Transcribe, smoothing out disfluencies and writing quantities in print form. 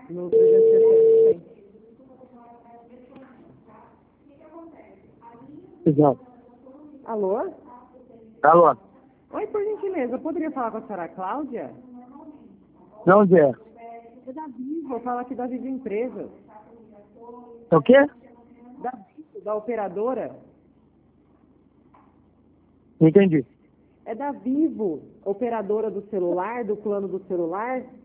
No 360 tem. Exato. Alô? Alô? Oi, por gentileza, eu poderia falar com a senhora Cláudia? De onde é? É da Vivo, vou falar aqui da Vivo Empresa. É o quê? Da Vivo, da operadora. Entendi. É da Vivo, operadora do celular, do plano do celular.